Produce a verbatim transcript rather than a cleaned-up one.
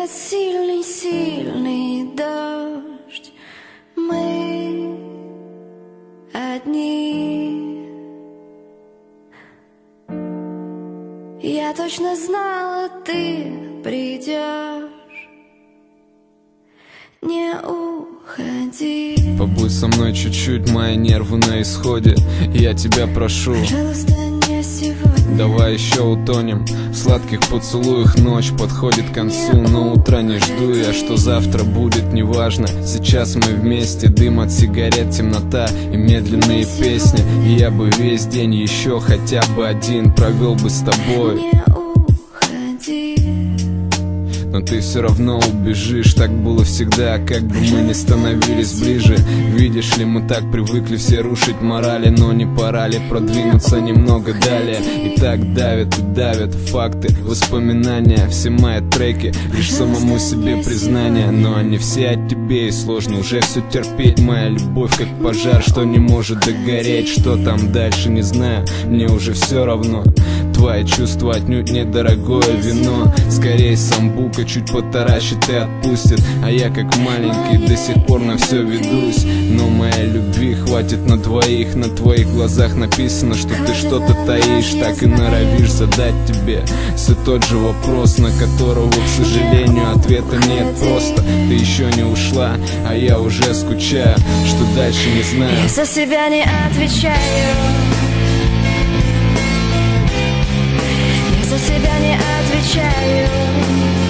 Идет сильный-сильный дождь, мы одни. Я точно знала, ты придешь, не уходи. Побудь со мной чуть-чуть, мои нервы на исходе. Я тебя прошу, пожалуйста, не сегодня. Давай еще утонем в сладких поцелуях. Ночь подходит к концу, но утра не жду я. Что завтра будет, неважно. Сейчас мы вместе, дым от сигарет, темнота и медленные песни. И я бы весь день еще хотя бы один провел бы с тобой. Не уходи. Но ты все равно убежишь. Так было всегда, как бы мы ни становились ближе. Видишь ли, мы так привыкли все рушить морали. Но не пора ли продвинуться немного далее? И так давят и давят факты, воспоминания. Все мои треки, лишь самому себе признание. Но они все о тебе, и сложно уже все терпеть. Моя любовь как пожар, что не может догореть. Что там дальше, не знаю, мне уже все равно. Твои чувства отнюдь недорогое вино. Скорее самбука чуть потаращит и отпустит. А я как маленький до сих пор на все ведусь. Но моей любви хватит на двоих. На твоих глазах написано, что ты что-то таишь. Так и норовишь задать тебе все тот же вопрос, на которого, к сожалению, ответа нет. Просто ты еще не ушла, а я уже скучаю. Что дальше, не знаю. Я за себя не отвечаю. Я за себя не отвечаю.